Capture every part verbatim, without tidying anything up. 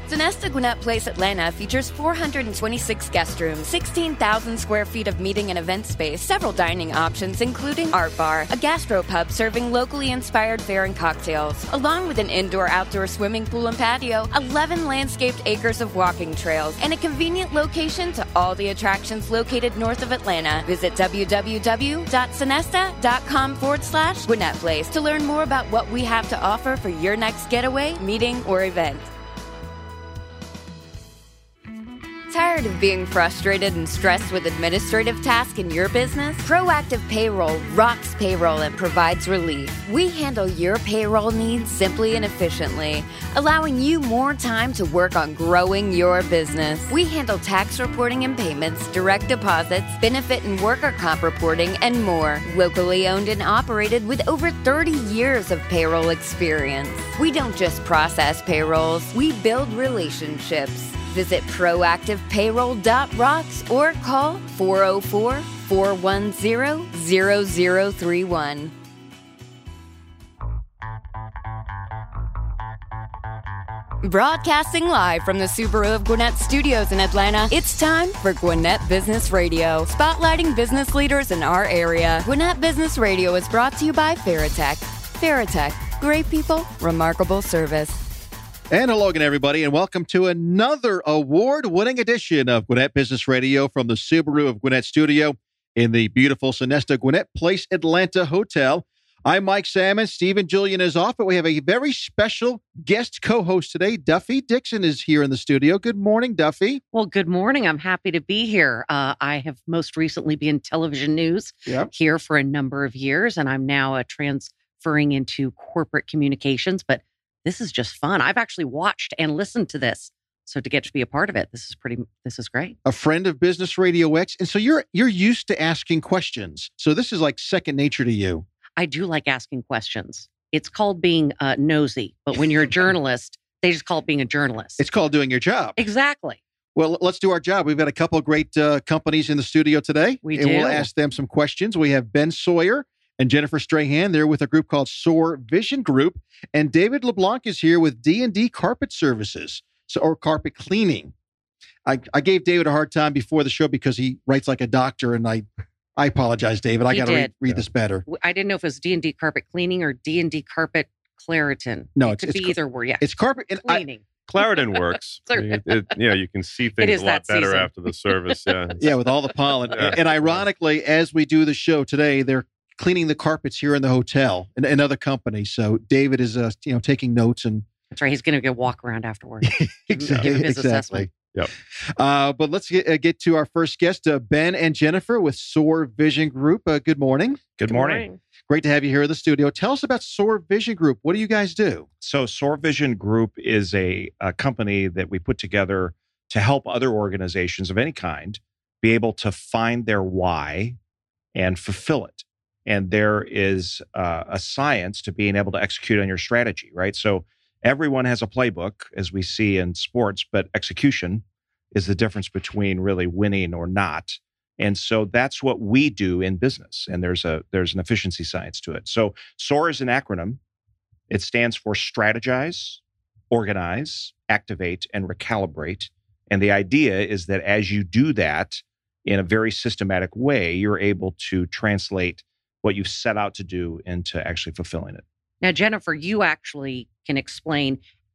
Sonesta Gwinnett Place Atlanta features four hundred twenty-six guest rooms, sixteen thousand square feet of meeting and event space, several dining options including art bar, a gastropub serving locally inspired fare and cocktails, along with an indoor-outdoor swimming pool and patio, eleven landscaped acres of walking trails, and a convenient location to all the attractions located north of Atlanta. Visit www.sonesta.com forward slash Gwinnett Place to learn more about what we have to offer for your next getaway, meeting, or event. Tired of being frustrated and stressed with administrative tasks in your business? Proactive Payroll rocks payroll and provides relief. We handle your payroll needs simply and efficiently, allowing you more time to work on growing your business. We handle tax reporting and payments, direct deposits, benefit and worker comp reporting, and more. Locally owned and operated with over thirty years of payroll experience. We don't just process payrolls, we build relationships. Visit proactive payroll dot rocks or call four oh four, four one zero, zero zero three one. Broadcasting live from the Subaru of Gwinnett Studios in Atlanta, it's time for Gwinnett Business Radio, spotlighting business leaders in our area. Gwinnett Business Radio is brought to you by Veritech. Veritech, great people, remarkable service. And hello again, everybody, and welcome to another award-winning edition of Gwinnett Business Radio from the Subaru of Gwinnett Studio in the beautiful Sonesta Gwinnett Place Atlanta Hotel. I'm Mike Salmon. Stephen Julian is off, but we have a very special guest co-host today. Duffy Dixon is here in the studio. Good morning, Duffy. Well, good morning. I'm happy to be here. Uh, I have most recently been in television news yep. here for a number of years, and I'm now uh, transferring into corporate communications, but this is just fun. I've actually watched and listened to this. So to get to be a part of it, this is pretty, this is great. A friend of Business Radio X. And so you're you're used to asking questions. So this is like second nature to you. I do like asking questions. It's called being uh, nosy. But when you're a journalist, they just call it being a journalist. It's called doing your job. Exactly. Well, let's do our job. We've got a couple of great uh, companies in the studio today. We and do. We'll ask them some questions. We have Ben Sawyer and Jennifer Strahan. They're with a group called SOAR Vision Group. And David LeBlanc is here with D and D Carpet Services, so, or carpet cleaning. I, I gave David a hard time before the show because he writes like a doctor, and I I apologize, David. I got to read, read this better. I didn't know if it was D and D Carpet Cleaning or D and D Carpet Claritin. No, it it's, could it's be either word. Yeah, it's carpet and cleaning. I, Claritin works. it, it, yeah, you can see things a lot better season. after the service. Yeah, yeah, with all the pollen. Yeah. And ironically, as we do the show today, they're cleaning the carpets here in the hotel and another company. So David is, uh, you know, taking notes and. That's right. He's going to go walk around afterwards. exactly. Give his exactly. assessment. Yep. Uh, but let's get, uh, get to our first guest, uh, Ben and Jennifer with SOAR Vision Group. Uh, good morning. Good, Good morning. morning. Great to have you here in the studio. Tell us about SOAR Vision Group. What do you guys do? So SOAR Vision Group is a, a company that we put together to help other organizations of any kind be able to find their why and fulfill it. And there is uh, a science to being able to execute on your strategy, right? So everyone has a playbook, as we see in sports, but execution is the difference between really winning or not. And so that's what we do in business. And there's a there's an efficiency science to it. So SOAR is an acronym. It stands for strategize, organize, activate, and recalibrate. And the idea is that as you do that in a very systematic way, you're able to translate what you've set out to do into actually fulfilling it. Now, Jennifer, you actually can explain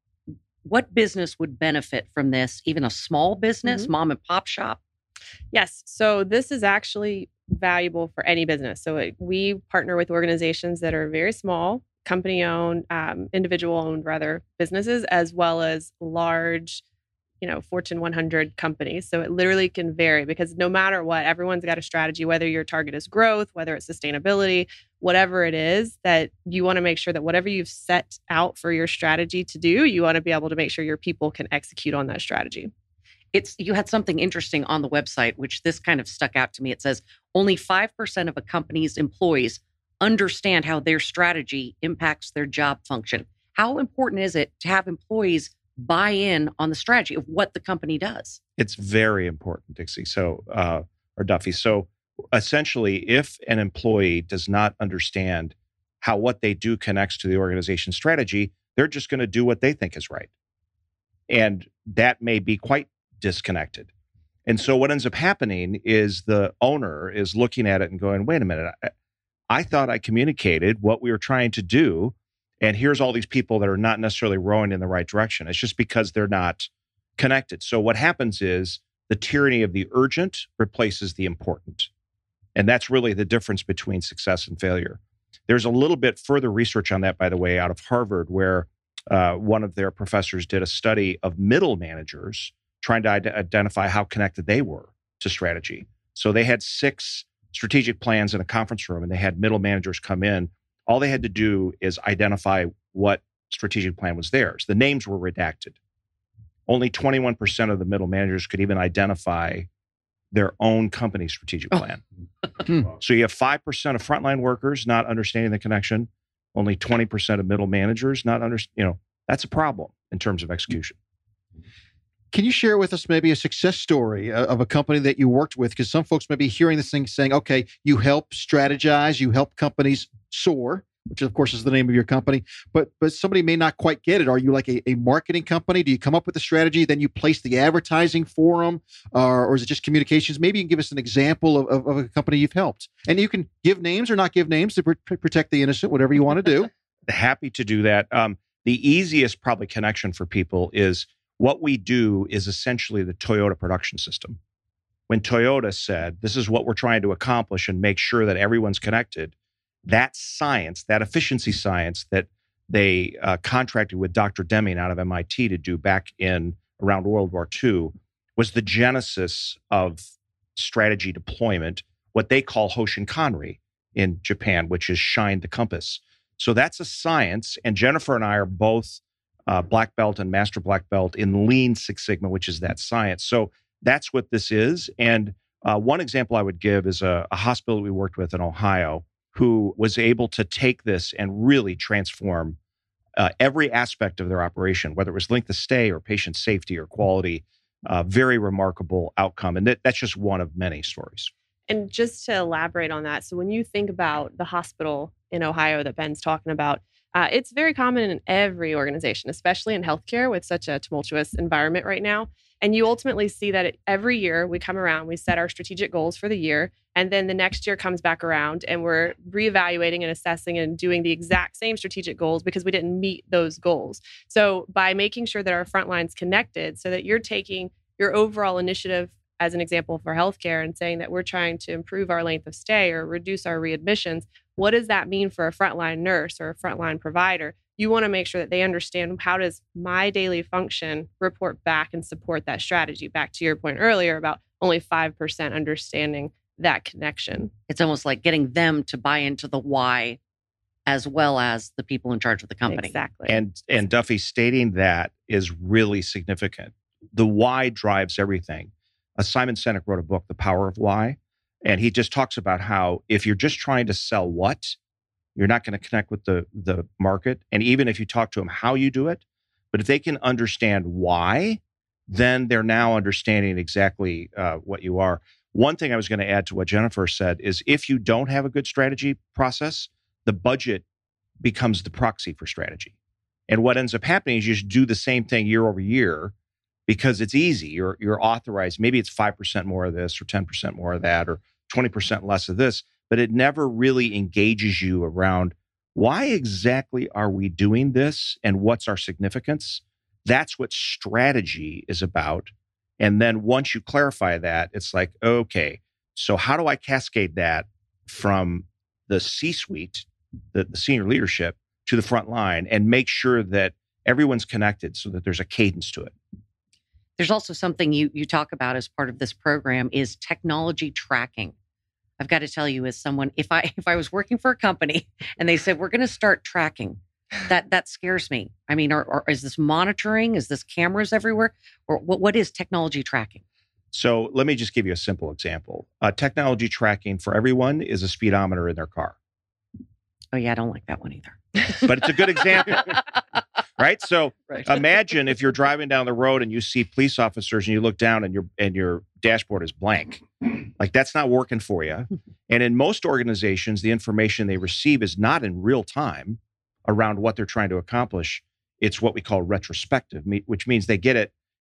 what business would benefit from this, even a small business, Mm-hmm. mom and pop shop. Yes. So this is actually valuable for any business. So it, we partner with organizations that are very small, company-owned, um, individual-owned, rather, businesses, as well as large, you know, Fortune one hundred companies. So it literally can vary because no matter what, everyone's got a strategy, whether your target is growth, whether it's sustainability, whatever it is, that you want to make sure that whatever you've set out for your strategy to do, you want to be able to make sure your people can execute on that strategy. It's you had something interesting on the website, which this kind of stuck out to me. It says only five percent of a company's employees understand how their strategy impacts their job function. How important is it to have employees buy in on the strategy of what the company does? It's very important, Dixie. So, uh, or Duffy. So essentially, if an employee does not understand how what they do connects to the organization's strategy, they're just going to do what they think is right. And that may be quite disconnected. And so what ends up happening is the owner is looking at it and going, wait a minute, I, I thought I communicated what we were trying to do. And here's all these people that are not necessarily rowing in the right direction. It's just because they're not connected. So what happens is the tyranny of the urgent replaces the important. And that's really the difference between success and failure. There's a little bit further research on that, by the way, out of Harvard, where uh, one of their professors did a study of middle managers trying to ide- identify how connected they were to strategy. So they had six strategic plans in a conference room, and they had middle managers come in. All they had to do is identify what strategic plan was theirs. The names were redacted. Only twenty-one percent of the middle managers could even identify their own company strategic plan. Oh. So you have five percent of frontline workers not understanding the connection, only twenty percent of middle managers not under, you know, that's a problem in terms of execution. Can you share with us maybe a success story of a company that you worked with? Because some folks may be hearing this thing saying, okay, you help strategize, you help companies soar, which of course is the name of your company, but but somebody may not quite get it. Are you like a, a marketing company? Do you come up with a strategy, then you place the advertising for them, uh, or is it just communications? Maybe you can give us an example of, of, of a company you've helped. And you can give names or not give names to pr- protect the innocent, whatever you want to do. Happy to do that. Um, the easiest probably connection for people is what we do is essentially the Toyota production system. When Toyota said, this is what we're trying to accomplish and make sure that everyone's connected, that science, that efficiency science that they uh, contracted with Doctor Deming out of M I T to do back in around World War Two was the genesis of strategy deployment, what they call Hoshin Kanri in Japan, which is shine the compass. So that's a science. And Jennifer and I are both uh, black belt and master black belt in Lean Six Sigma, which is that science. So that's what this is. And uh, one example I would give is a, a hospital we worked with in Ohio who was able to take this and really transform uh, every aspect of their operation, whether it was length of stay or patient safety or quality. Uh, very remarkable outcome. And that, that's just one of many stories. And just to elaborate on that, so when you think about the hospital in Ohio that Ben's talking about, uh, it's very common in every organization, especially in healthcare with such a tumultuous environment right now. And you ultimately see that it, every year we come around, we set our strategic goals for the year, and then the next year comes back around and we're reevaluating and assessing and doing the exact same strategic goals because we didn't meet those goals. So by making sure that our front line's connected so that you're taking your overall initiative as an example for healthcare and saying that we're trying to improve our length of stay or reduce our readmissions, what does that mean for a frontline nurse or a frontline provider? You want to make sure that they understand how does my daily function report back and support that strategy. Back to your point earlier about only five percent understanding that connection. It's almost like getting them to buy into the why as well as the people in charge of the company. Exactly. And, and Duffy, stating that is really significant. The why drives everything. Uh, Simon Sinek wrote a book, The Power of Why, and he just talks about how if you're just trying to sell what, you're not going to connect with the, the market. And even if you talk to them how you do it, but if they can understand why, then they're now understanding exactly uh, what you are. One thing I was going to add to what Jennifer said is if you don't have a good strategy process, the budget becomes the proxy for strategy. And what ends up happening is you just do the same thing year over year because it's easy. You're, you're authorized. Maybe it's five percent more of this or ten percent more of that or twenty percent less of this, but it never really engages you around why exactly are we doing this and what's our significance? That's what strategy is about. And then once you clarify that, it's like, okay, so how do I cascade that from the C-suite, the, the senior leadership, to the front line and make sure that everyone's connected so that there's a cadence to it? There's also something you you talk about as part of this program is technology tracking. I've got to tell you, as someone, if I if I was working for a company and they said we're going to start tracking, that that scares me. I mean, or, or is this monitoring? Is this cameras everywhere? Or what what is technology tracking? So let me just give you a simple example. Uh, technology tracking for everyone is a speedometer in their car. Oh yeah, I don't like that one either. But it's a good example, right? So Right. imagine if you're driving down the road and you see police officers and you look down and your and your dashboard is blank. Like that's not working for you. And in most organizations, the information they receive is not in real time around what they're trying to accomplish. It's what we call retrospective, which means they get it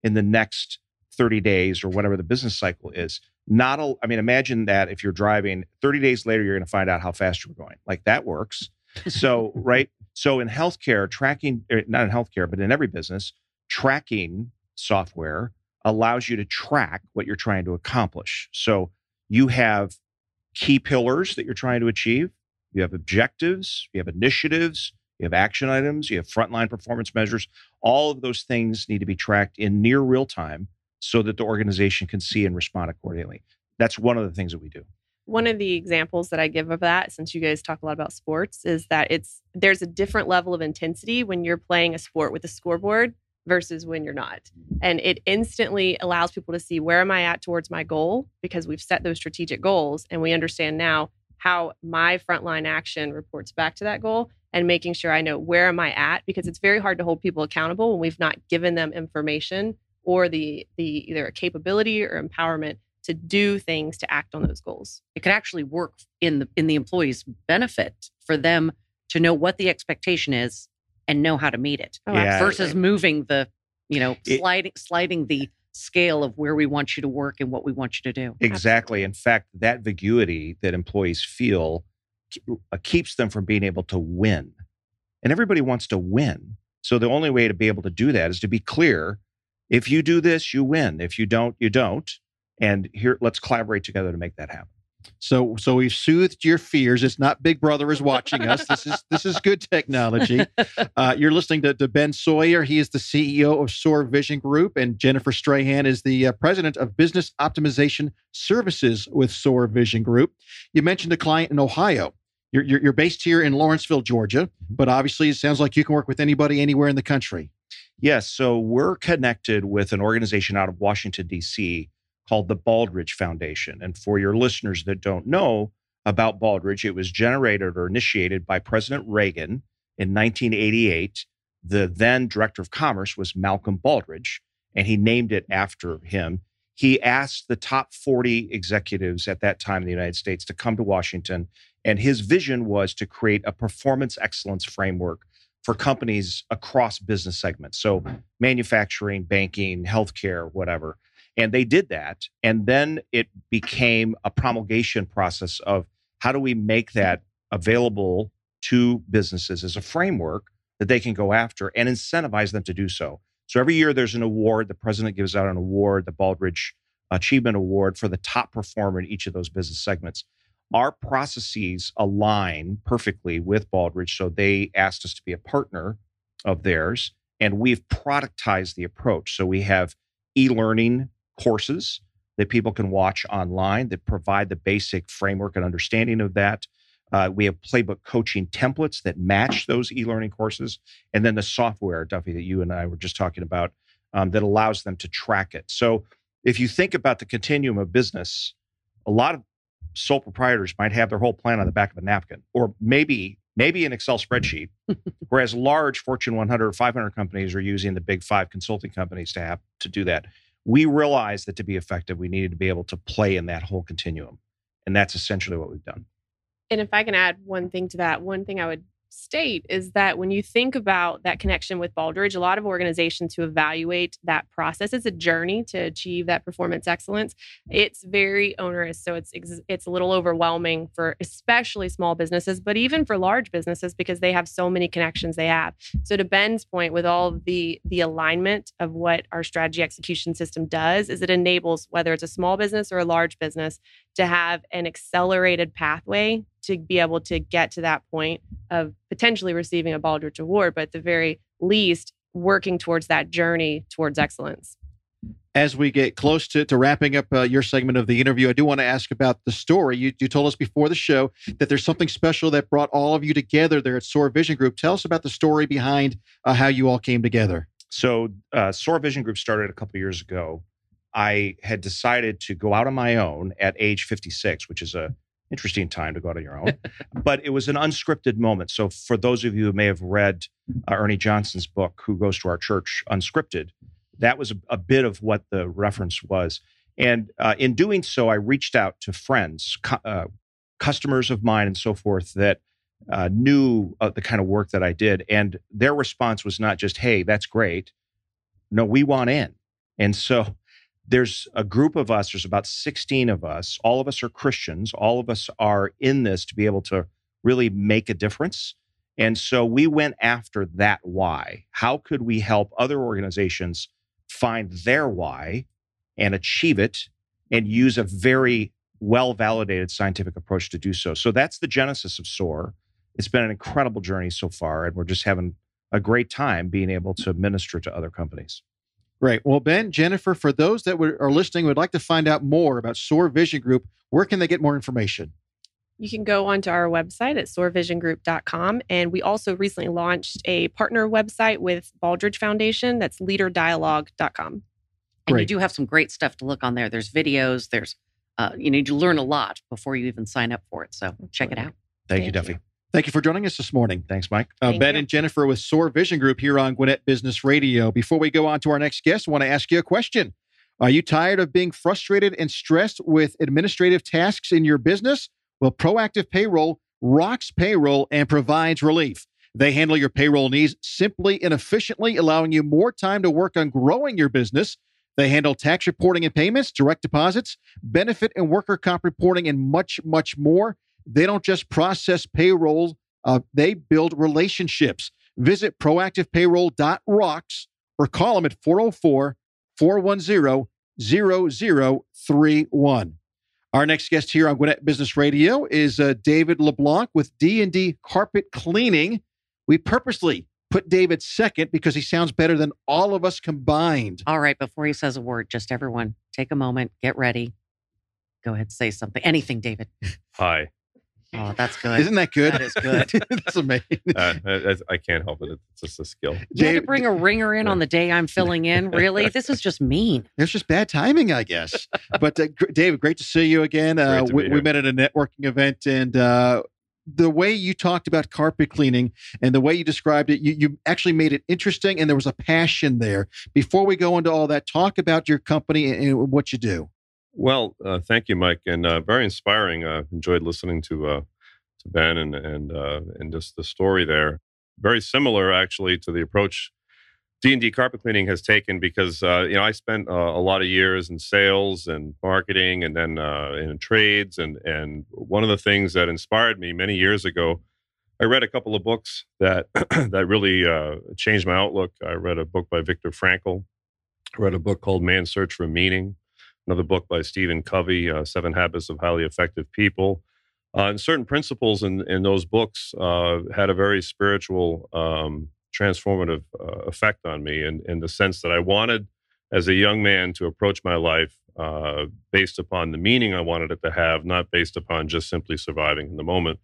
in the next thirty days or whatever the business cycle is. Not a, I mean, imagine that if you're driving thirty days later, you're going to find out how fast you're going. Like that works. So, right. So in healthcare, tracking, not in healthcare, but in every business, tracking software allows you to track what you're trying to accomplish. So you have key pillars that you're trying to achieve. You have objectives, you have initiatives, you have action items, you have frontline performance measures. All of those things need to be tracked in near real time so that the organization can see and respond accordingly. That's one of the things that we do. One of the examples that I give of that, since you guys talk a lot about sports, is that it's there's a different level of intensity when you're playing a sport with a scoreboard versus when you're not. And it instantly allows people to see, where am I at towards my goal? Because we've set those strategic goals and we understand now how my frontline action reports back to that goal, and making sure I know where am I at, because it's very hard to hold people accountable when we've not given them information or the the either a capability or empowerment to do things to act on those goals. It could actually work in the in the employee's benefit for them to know what the expectation is and know how to meet it, Oh, Yeah. versus moving the, you know, It- sliding sliding the scale of where we want you to work and what we want you to do. Exactly. In fact, that vaguity that employees feel uh, keeps them from being able to win. And everybody wants to win. So the only way to be able to do that is to be clear. If you do this, you win. If you don't, you don't. And here, let's collaborate together to make that happen. So, so we've soothed your fears. It's not Big Brother is watching us. This is this is good technology. Uh, you're listening to, to Ben Sawyer. He is the C E O of SOAR Vision Group, and Jennifer Strahan is the uh, president of Business Optimization Services with SOAR Vision Group. You mentioned a client in Ohio. You're, you're you're based here in Lawrenceville, Georgia, but obviously it sounds like you can work with anybody anywhere in the country. Yes. So we're connected with an organization out of Washington, D C called the Baldrige Foundation. And for your listeners that don't know about Baldrige, it was generated or initiated by President Reagan in nineteen eighty-eight. The then Director of Commerce was Malcolm Baldrige, and he named it after him. He asked the top forty executives at that time in the United States to come to Washington, and his vision was to create a performance excellence framework for companies across business segments. So manufacturing, banking, healthcare, whatever. And they did that. And then it became a promulgation process of how do we make that available to businesses as a framework that they can go after and incentivize them to do so. So every year there's an award. The president gives out an award, the Baldrige Achievement Award, for the top performer in each of those business segments. Our processes align perfectly with Baldrige, so they asked us to be a partner of theirs, and we've productized the approach. So we have e-learning courses that people can watch online that provide the basic framework and understanding of that. Uh, we have playbook coaching templates that match those e-learning courses, and then the software, Duffy, that you and I were just talking about, um, that allows them to track it. So if you think about the continuum of business, a lot of sole proprietors might have their whole plan on the back of a napkin, or maybe maybe an Excel spreadsheet, whereas large Fortune one hundred or five hundred companies are using the big five consulting companies to have to do that. We realized that to be effective, we needed to be able to play in that whole continuum. And that's essentially what we've done. And if I can add one thing to that, one thing I would state is that when you think about that connection with Baldrige, a lot of organizations who evaluate that process, it's a journey to achieve that performance excellence. It's very onerous. So it's it's a little overwhelming for especially small businesses, but even for large businesses, because they have so many connections they have. So to Ben's point, with all of the the alignment of what our strategy execution system does, is it enables, whether it's a small business or a large business, to have an accelerated pathway to be able to get to that point of potentially receiving a Baldrige Award, but at the very least, working towards that journey towards excellence. As we get close to, to wrapping up uh, your segment of the interview, I do want to ask about the story. You, you told us before the show that there's something special that brought all of you together there at SOAR Vision Group. Tell us about the story behind uh, how you all came together. So uh, SOAR Vision Group started a couple of years ago. I had decided to go out on my own at age fifty-six, which is a interesting time to go out on your own. But it was an unscripted moment. So for those of you who may have read uh, Ernie Johnson's book, Who Goes to Our Church, Unscripted, that was a, a bit of what the reference was. And uh, in doing so, I reached out to friends, cu- uh, customers of mine and so forth that uh, knew uh, the kind of work that I did. And their response was not just, hey, that's great. No, we want in. And so there's a group of us, there's about sixteen of us. All of us are Christians. All of us are in this to be able to really make a difference. And so we went after that why. How could we help other organizations find their why and achieve it and use a very well-validated scientific approach to do so? So that's the genesis of SOAR. It's been an incredible journey so far, and we're just having a great time being able to minister to other companies. Great. Well, Ben, Jennifer, for those that are listening, would like to find out more about SOAR Vision Group, where can they get more information? You can go onto our website at soar vision group dot com. And we also recently launched a partner website with Baldrige Foundation. That's leader dialogue dot com. And Great. you do have some great stuff to look on there. There's videos. There's, uh, you need to learn a lot before you even sign up for it. So check it out. Thank, Thank you, Duffy. you. Thank you for joining us this morning. Thanks, Mike. Uh, Thank Ben you. and Jennifer with SOAR Vision Group here on Gwinnett Business Radio. Before we go on to our next guest, I want to ask you a question. Are you tired of being frustrated and stressed with administrative tasks in your business? Well, Proactive Payroll rocks payroll and provides relief. They handle your payroll needs simply and efficiently, allowing you more time to work on growing your business. They handle tax reporting and payments, direct deposits, benefit and worker comp reporting, and much, much more. They don't just process payroll, uh, they build relationships. Visit proactive payroll dot rocks or call them at four oh four, four one zero, zero zero three one. Our next guest here on Gwinnett Business Radio is uh, David LeBlanc with D and D Carpet Cleaning. We purposely put David second because he sounds better than all of us combined. All right. Before he says a word, just everyone take a moment, get ready. Go ahead, say something. Anything, David. Hi. Oh, that's good. Isn't that good? That is good. That's amazing. Uh, I, I can't help it. It's just a skill. You had to Dave- bring a ringer in on the day I'm filling in. Really? This is just mean. It's just bad timing, I guess. But uh, gr- David, great to see you again. Uh, Great to we, be we here. met at a networking event, and uh, the way you talked about carpet cleaning and the way you described it, you, you actually made it interesting, and there was a passion there. Before we go into all that, talk about your company and, and what you do. Well, uh, thank you, Mike, and uh, very inspiring. Uh, enjoyed listening to uh, to Ben and and uh, and just the story there. Very similar, actually, to the approach D and D Carpet Cleaning has taken because uh, you know I spent uh, a lot of years in sales and marketing, and then uh, in trades, and and one of the things that inspired me many years ago, I read a couple of books that that really uh, changed my outlook. I read a book by Viktor Frankl. I read a book called Man's Search for Meaning. Another book by Stephen Covey, uh, Seven Habits of Highly Effective People. Uh, and certain principles in, in those books uh, had a very spiritual, um, transformative uh, effect on me in, in the sense that I wanted, as a young man, to approach my life uh, based upon the meaning I wanted it to have, not based upon just simply surviving in the moment.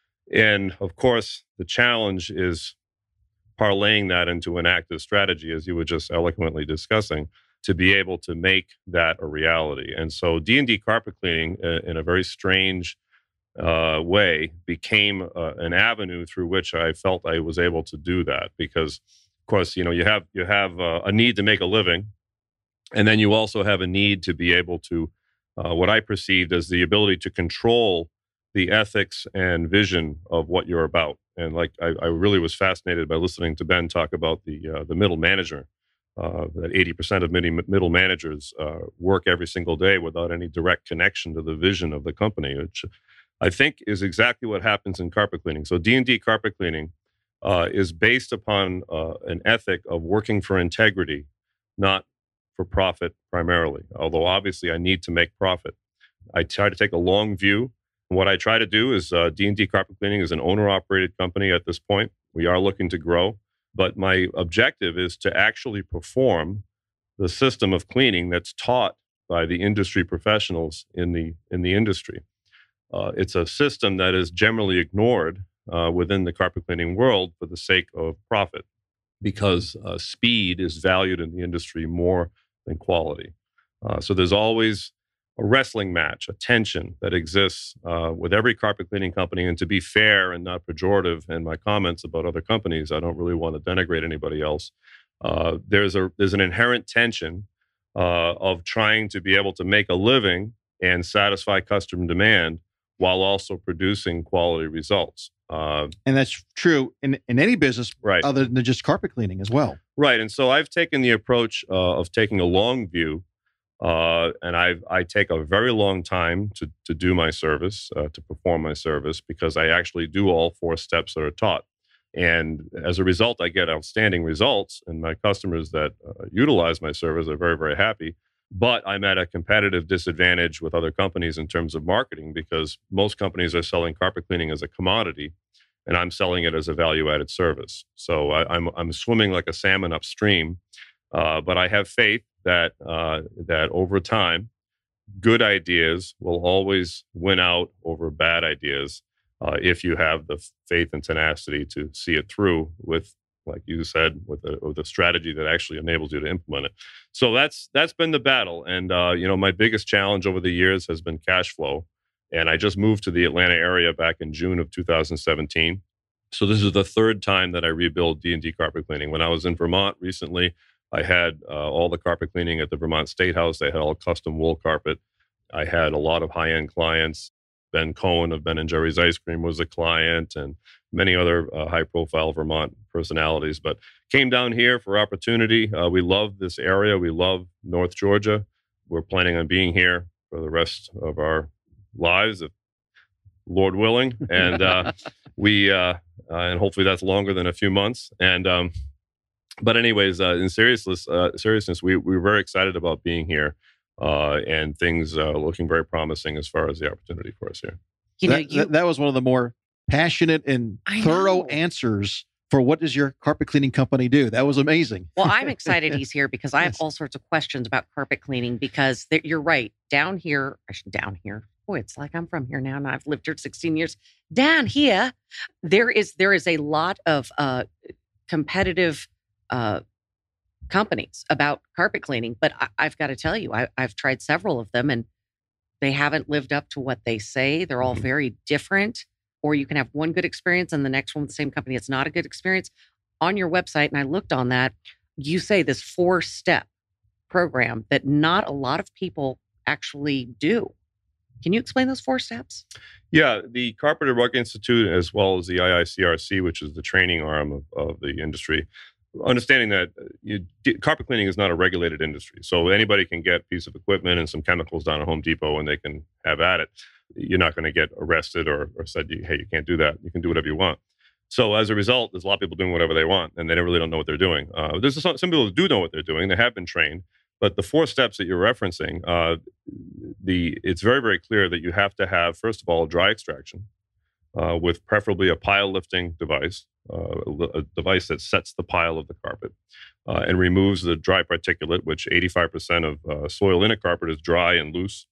And of course, the challenge is parlaying that into an active strategy, as you were just eloquently discussing, to be able to make that a reality. And so D and D Carpet Cleaning, uh, in a very strange uh, way, became uh, an avenue through which I felt I was able to do that. Because, of course, you know, you have you have uh, a need to make a living, and then you also have a need to be able to, uh, what I perceived as the ability to control the ethics and vision of what you're about. And like I, I really was fascinated by listening to Ben talk about the uh, the middle manager. Uh, that eighty percent of many middle managers uh, work every single day without any direct connection to the vision of the company, which I think is exactly what happens in carpet cleaning. So D and D Carpet Cleaning uh, is based upon uh, an ethic of working for integrity, not for profit primarily, although obviously I need to make profit. I try to take a long view. What I try to do is uh, D and D Carpet Cleaning is an owner-operated company at this point. We are looking to grow. But my objective is to actually perform the system of cleaning that's taught by the industry professionals in the in the industry. Uh, it's a system that is generally ignored uh, within the carpet cleaning world for the sake of profit, because uh, speed is valued in the industry more than quality. Uh, so there's always a wrestling match, a tension that exists uh, with every carpet cleaning company. And to be fair and not pejorative in my comments about other companies, I don't really want to denigrate anybody else. Uh, there's a there's an inherent tension uh, of trying to be able to make a living and satisfy customer demand while also producing quality results. Uh, And that's true in, in any business right. other than just carpet cleaning as well. Right. And so I've taken the approach uh, of taking a long view. Uh, and I I take a very long time to, to do my service, uh, to perform my service, because I actually do all four steps that are taught. And as a result, I get outstanding results. And my customers that uh, utilize my service are very, very happy. But I'm at a competitive disadvantage with other companies in terms of marketing, because most companies are selling carpet cleaning as a commodity, and I'm selling it as a value-added service. So I, I'm I'm swimming like a salmon upstream, uh, but I have faith that uh, that over time, good ideas will always win out over bad ideas uh, if you have the faith and tenacity to see it through with, like you said, with a, with a strategy that actually enables you to implement it. So that's that's been the battle. And uh, you know, my biggest challenge over the years has been cash flow. And I just moved to the Atlanta area back in June of two thousand seventeen. So this is the third time that I rebuild D and D Carpet Cleaning. When I was in Vermont recently, I had uh, all the carpet cleaning at the Vermont State House. They had all custom wool carpet. I had a lot of high-end clients. Ben Cohen of Ben and Jerry's Ice Cream was a client, and many other uh, high-profile Vermont personalities. But came down here for opportunity. Uh, we love this area. We love North Georgia. We're planning on being here for the rest of our lives, if Lord willing. And uh, we, uh, uh, and hopefully that's longer than a few months. And um, but anyways, uh, in seriousness, uh, seriousness, we we were very excited about being here. Uh, and things uh, looking very promising as far as the opportunity for us here. You know, that, you, that, that was one of the more passionate and I thorough know. answers for what does your carpet cleaning company do. That was amazing. Well, I'm excited he's here because I have Yes. all sorts of questions about carpet cleaning, because there- you're right. Down here, I should- down here, boy, it's like I'm from here now and I've lived here sixteen years. Down here, there is there is a lot of uh, competitive uh, companies about carpet cleaning, but I, I've got to tell you, I, I've tried several of them and they haven't lived up to what they say. They're all Mhm. very different. Or you can have one good experience and the next one with the same company, it's not a good experience. On your website, and I looked on that, you say this four-step program that not a lot of people actually do. Can you explain those four steps? Yeah, the Carpenter Rug Institute, as well as the I I C R C, which is the training arm of, of the industry, understanding that uh, you, carpet cleaning is not a regulated industry. So anybody can get a piece of equipment and some chemicals down at Home Depot and they can have at it. You're not going to get arrested or, or said, hey, you can't do that. You can do whatever you want. So as a result, there's a lot of people doing whatever they want, and they really don't know what they're doing. Uh, there's some, some people who do know what they're doing. They have been trained. But the four steps that you're referencing, uh, the it's very, very clear that you have to have, first of all, dry extraction uh, with preferably a pile lifting device, uh, a device that sets the pile of the carpet uh, and removes the dry particulate, which eighty-five percent of uh, soil in a carpet is dry and loose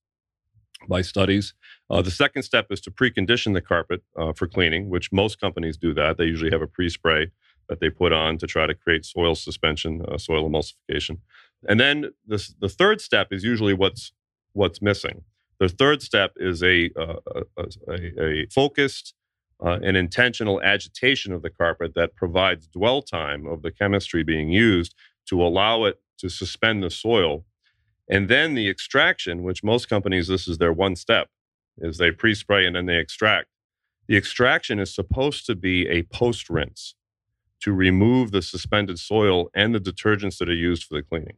by studies. Uh, the second step is to precondition the carpet uh, for cleaning, which most companies do that. They usually have a pre-spray that they put on to try to create soil suspension, uh, soil emulsification. And then the, the third step is usually what's what's missing. The third step is a, uh, a, a, a focused uh, and intentional agitation of the carpet that provides dwell time of the chemistry being used to allow it to suspend the soil. And then the extraction, which most companies, this is their one step, is they pre-spray and then they extract. The extraction is supposed to be a post-rinse to remove the suspended soil and the detergents that are used for the cleaning.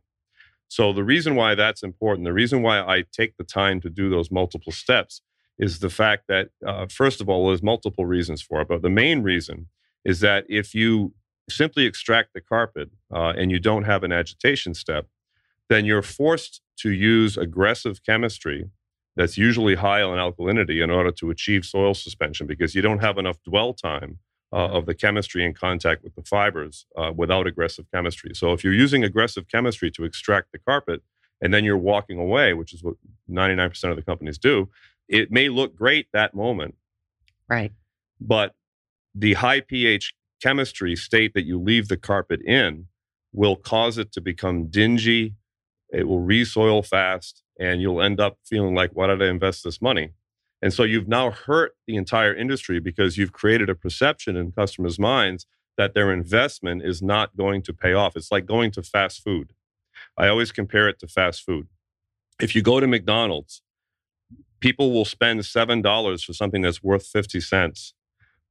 So the reason why that's important, the reason why I take the time to do those multiple steps is the fact that, uh, first of all, there's multiple reasons for it. But the main reason is that if you simply extract the carpet uh, and you don't have an agitation step, then you're forced to use aggressive chemistry that's usually high on alkalinity in order to achieve soil suspension, because you don't have enough dwell time uh, of the chemistry in contact with the fibers uh, without aggressive chemistry. So if you're using aggressive chemistry to extract the carpet and then you're walking away, which is what ninety-nine percent of the companies do, it may look great that moment. Right. But the high pH chemistry state that you leave the carpet in will cause it to become dingy. It will re-soil fast, and you'll end up feeling like, why did I invest this money? And so you've now hurt the entire industry because you've created a perception in customers' minds that their investment is not going to pay off. It's like going to fast food. I always compare it to fast food. If you go to McDonald's, people will spend seven dollars for something that's worth fifty cents.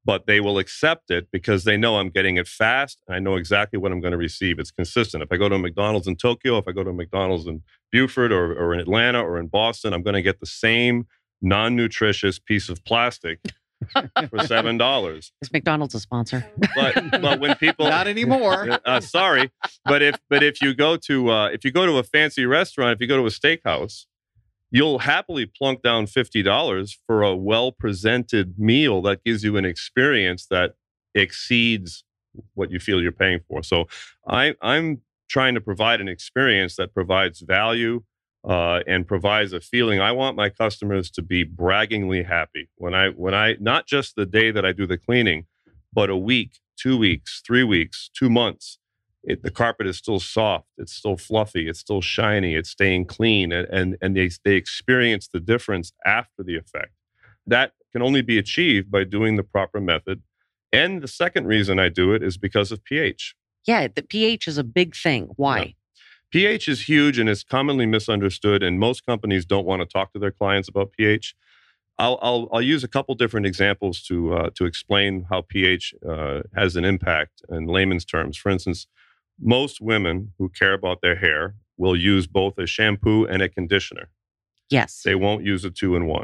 but they will accept it because they know I'm getting it fast and I know exactly what I'm going to receive. It's consistent. If I go to a McDonald's in Tokyo, if I go to a McDonald's in Beaufort or, or in Atlanta or in Boston, I'm going to get the same non-nutritious piece of plastic for seven dollars. Is McDonald's a sponsor? But but when people Not anymore. uh, sorry, but if but if you go to uh, if you go to a fancy restaurant, if you go to a steakhouse, you'll happily plunk down fifty dollars for a well-presented meal that gives you an experience that exceeds what you feel you're paying for. So I, I'm trying to provide an experience that provides value uh, and provides a feeling. I want my customers to be braggingly happy when I, when I, not just the day that I do the cleaning, but a week, two weeks, three weeks, two months. It, the carpet is still soft. It's still fluffy. It's still shiny. It's staying clean. And, and, and they, they experience the difference after the effect. That can only be achieved by doing the proper method. And the second reason I do it is because of pH. Yeah, the pH is a big thing. Why? Yeah. pH is huge and is commonly misunderstood. And most companies don't want to talk to their clients about pH. I'll, I'll, I'll use a couple different examples to, uh, to explain how pH uh, has an impact in layman's terms. For instance, most women who care about their hair will use both a shampoo and a conditioner. Yes. They won't use a two in one.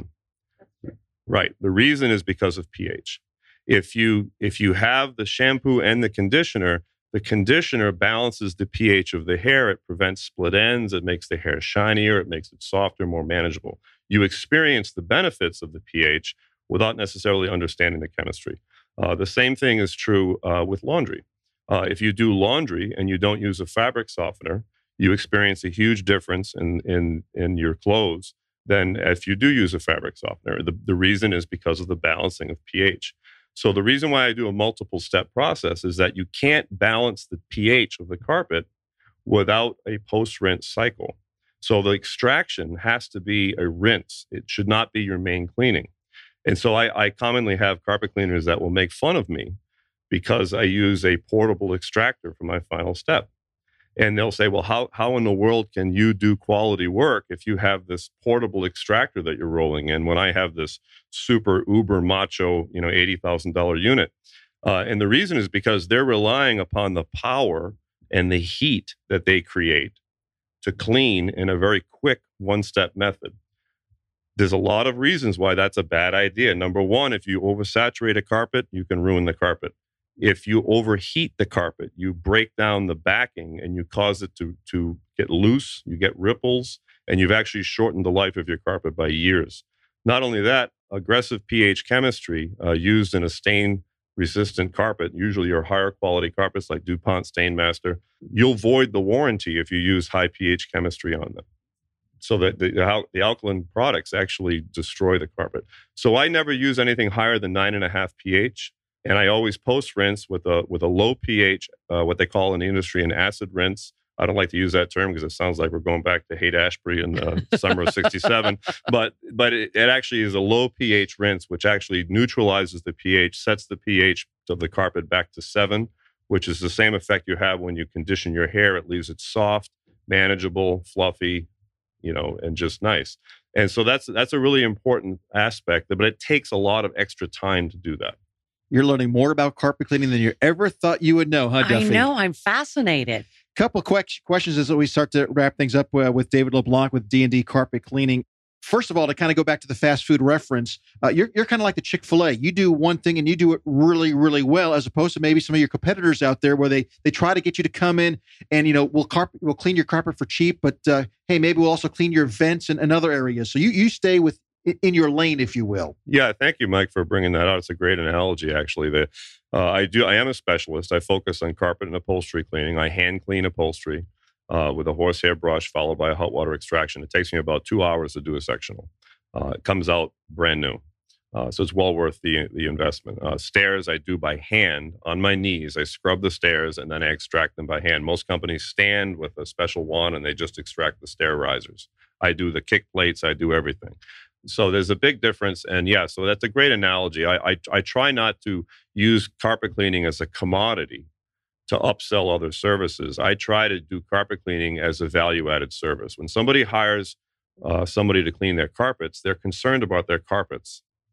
Right. The reason is because of pH. If you if you have the shampoo and the conditioner, the conditioner balances the pH of the hair. It prevents split ends. It makes the hair shinier. It makes it softer, more manageable. You experience the benefits of the pH without necessarily understanding the chemistry. Uh, the same thing is true uh, with laundry. Uh, if you do laundry and you don't use a fabric softener, you experience a huge difference in in, in your clothes than if you do use a fabric softener. The, the reason is because of the balancing of pH. So the reason why I do a multiple step process is that you can't balance the pH of the carpet without a post-rinse cycle. So the extraction has to be a rinse. It should not be your main cleaning. And so I, I commonly have carpet cleaners that will make fun of me because I use a portable extractor for my final step. And they'll say, well, how, how in the world can you do quality work if you have this portable extractor that you're rolling in when I have this super uber macho, you know, eighty thousand dollars unit? Uh, and the reason is because they're relying upon the power and the heat that they create to clean in a very quick one-step method. There's a lot of reasons why that's a bad idea. Number one, if you oversaturate a carpet, you can ruin the carpet. If you overheat the carpet, you break down the backing and you cause it to, to get loose, you get ripples, and you've actually shortened the life of your carpet by years. Not only that, aggressive pH chemistry uh, used in a stain-resistant carpet, usually your higher quality carpets like DuPont StainMaster, you'll void the warranty if you use high pH chemistry on them. So that the, the, the alkaline products actually destroy the carpet. So I never use anything higher than nine and a half pH. And I always post rinse with a with a low pH, uh, what they call in the industry an acid rinse. I don't like to use that term because it sounds like we're going back to Haight-Ashbury in the summer of sixty-seven. But but it, it actually is a low pH rinse, which actually neutralizes the pH, sets the pH of the carpet back to seven, which is the same effect you have when you condition your hair. It leaves it soft, manageable, fluffy, you know, and just nice. And so that's that's a really important aspect, but it takes a lot of extra time to do that. You're learning more about carpet cleaning than you ever thought you would know, huh, Duffy? I know. I'm fascinated. Couple of que- questions as we start to wrap things up uh, with David LeBlanc with D and D Carpet Cleaning. First of all, to kind of go back to the fast food reference, uh, you're you're kind of like the Chick-fil-A. You do one thing and you do it really, really well, as opposed to maybe some of your competitors out there where they they try to get you to come in and, you know, we'll carpet we'll clean your carpet for cheap, but uh, hey, maybe we'll also clean your vents and, and other areas. So you you stay with in your lane, if you will. Yeah, thank you, Mike, for bringing that out. It's a great analogy, actually. That uh, I do. I am a specialist. I focus on carpet and upholstery cleaning. I hand clean upholstery uh, with a horsehair brush, followed by a hot water extraction. It takes me about two hours to do a sectional. Uh, it comes out brand new, uh, so it's well worth the the investment. Uh, stairs I do by hand on my knees. I scrub the stairs and then I extract them by hand. Most companies stand with a special wand and they just extract the stair risers. I do the kick plates. I do everything. So there's a big difference. And yeah, so that's a great analogy. I, I I try not to use carpet cleaning as a commodity to upsell other services. I try to do carpet cleaning as a value-added service. When somebody hires uh, somebody to clean their carpets, they're concerned about their carpets.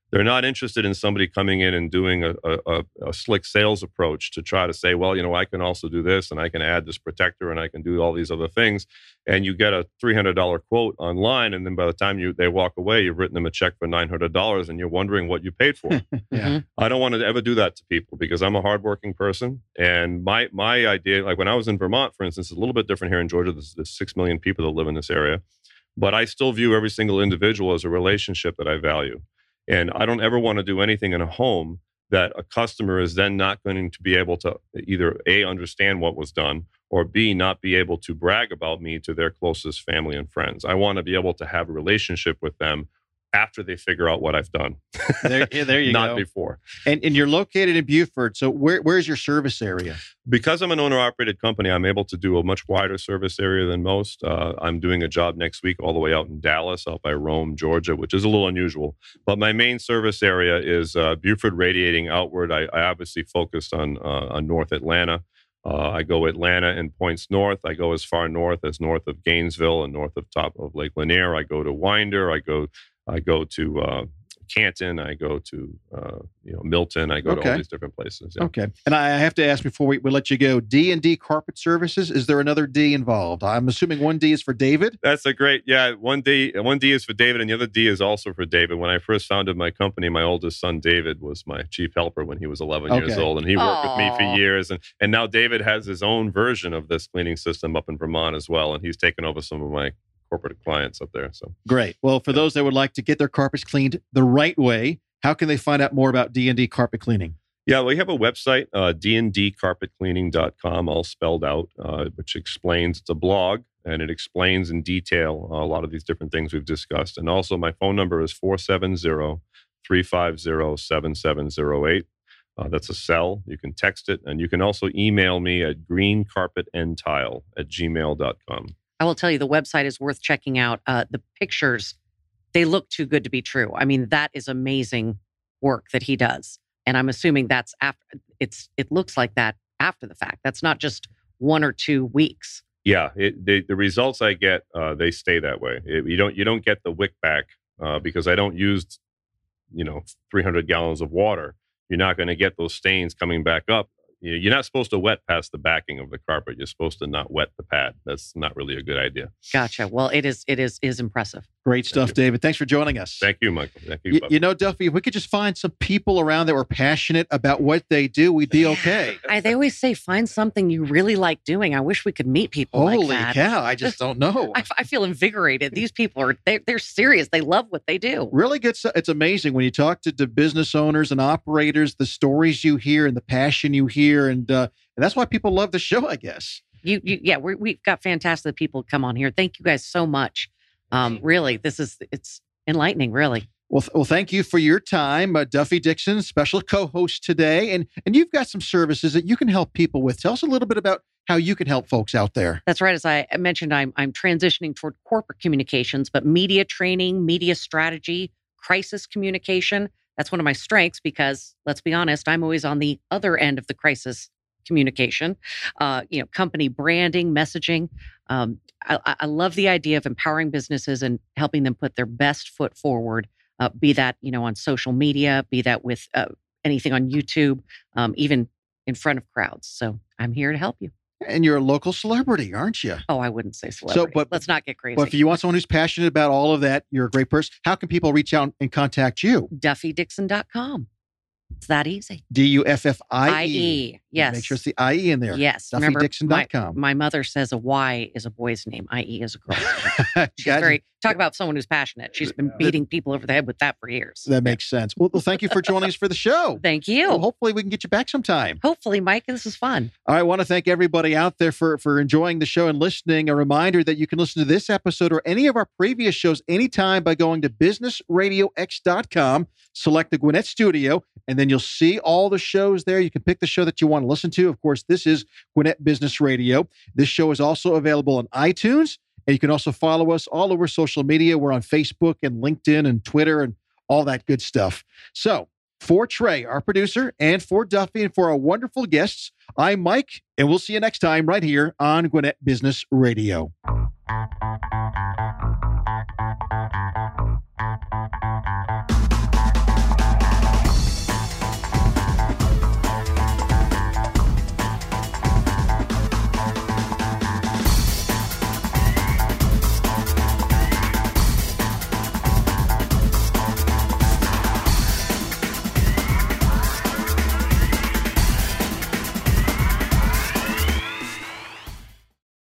They're not interested in somebody coming in and doing a, a, a slick sales approach to try to say, well, you know, I can also do this and I can add this protector and I can do all these other things. And you get a three hundred dollars quote online. And then by the time you they walk away, you've written them a check for nine hundred dollars and you're wondering what you paid for. Yeah. I don't want to ever do that to people because I'm a hardworking person. And my my idea, like when I was in Vermont, for instance, it's a little bit different here in Georgia. There's, there's six million people that live in this area. But I still view every single individual as a relationship that I value. And I don't ever want to do anything in a home that a customer is then not going to be able to either A, understand what was done, or B, not be able to brag about me to their closest family and friends. I want to be able to have a relationship with them after they figure out what I've done. There, yeah, there you not go. before. And and you're located in Beaufort. So where where's your service area? Because I'm an owner-operated company, I'm able to do a much wider service area than most. Uh, I'm doing a job next week all the way out in Dallas, out by Rome, Georgia, which is a little unusual. But my main service area is uh, Beaufort radiating outward. I, I obviously focused on uh, on North Atlanta. Uh, I go Atlanta and points north. I go as far north as north of Gainesville and north of top of Lake Lanier. I go to Winder. I go I go to uh, Canton. I go to uh, you know Milton. I go Okay. to all these different places. Yeah. Okay. And I have to ask before we, we let you go, D and D Carpet Services, is there another D involved? I'm assuming one D is for David? That's a great, yeah. One D, one D is for David, and the other D is also for David. When I first founded my company, my oldest son David was my chief helper when he was eleven years Okay. old, and he worked with me Aw. for years. And and now David has his own version of this cleaning system up in Vermont as well, and he's taken over some of my corporate clients up there. So Great. Well, for those that would like to get their carpets cleaned the right way, how can they find out more about D and D Carpet Cleaning? yeah, we have a website, uh, d and d carpet cleaning dot com, all spelled out, uh, which explains, it's a blog, and it explains in detail uh, a lot of these different things we've discussed. And also my phone number is four seven zero, three five zero, seven seven zero eight. Uh, that's a cell. You can text it, and you can also email me at greencarpetandtile at gmail dot com. I will tell you, the website is worth checking out. Uh, the pictures, they look too good to be true. I mean, that is amazing work that he does. And I'm assuming that's after, it's, it looks like that after the fact. That's not just one or two weeks. Yeah, it, the, the results I get, uh, they stay that way. It, you don't you don't get the wick back uh, because I don't use, you know, three hundred gallons of water. You're not going to get those stains coming back up. You know, you're not supposed to wet past the backing of the carpet. You're supposed to not wet the pad. That's not really a good idea. Gotcha. Well, it is, it is, is impressive. Great stuff, you. David. Thanks for joining us. Thank you, Michael. Thank you. You, Bob. you know, Duffy, if we could just find some people around that were passionate about what they do, we'd be okay. I, they always say, find something you really like doing. I wish we could meet people Holy like that. cow, I just don't know. I, I feel invigorated. These people are, they, they're serious. They love what they do. Really good stuff. It's amazing when you talk to, to business owners and operators, the stories you hear and the passion you hear. And, uh, and that's why people love the show, I guess. You, you yeah, we're, we've got fantastic people come on here. Thank you guys so much. Um, really, this is, it's enlightening, really. Well, th- well, thank you for your time, uh, Duffy Dixon, special co-host today. And, and you've got some services that you can help people with. Tell us a little bit about how you can help folks out there. That's right. As I mentioned, I'm, I'm transitioning toward corporate communications, but media training, media strategy, crisis communication, that's one of my strengths because, let's be honest, I'm always on the other end of the crisis communication, uh, you know, company branding, messaging. Um, I, I love the idea of empowering businesses and helping them put their best foot forward, uh, be that, you know, on social media, be that with uh, anything on YouTube, um, even in front of crowds. So I'm here to help you. And you're a local celebrity, aren't you? Oh, I wouldn't say celebrity. but- Let's not get crazy. Well, if you want someone who's passionate about all of that, you're a great person. How can people reach out and contact you? Duffy Dixon dot com. It's that easy. D U F F I I E. E. Yes. Make sure it's the I E in there. Yes. Duffy Remember, Dixon dot com. My, my mother says a Y is a boy's name. I E is a girl's name. She's Gotcha. very, talk about someone who's passionate. She's been beating people over the head with that for years. That makes sense. Well, well, thank you for joining us for the show. Thank you. Well, hopefully we can get you back sometime. Hopefully, Mike, this is fun. All right, I want to thank everybody out there for, for enjoying the show and listening. A reminder that you can listen to this episode or any of our previous shows anytime by going to business radio x dot com, select the Gwinnett Studio, and then you'll see all the shows there. You can pick the show that you want to listen to. Of course, this is Gwinnett Business Radio. This show is also available on iTunes, and you can also follow us all over social media. We're on Facebook and LinkedIn and Twitter and all that good stuff. So, for Trey, our producer, and for Duffy, and for our wonderful guests, I'm Mike, and we'll see you next time right here on Gwinnett Business Radio.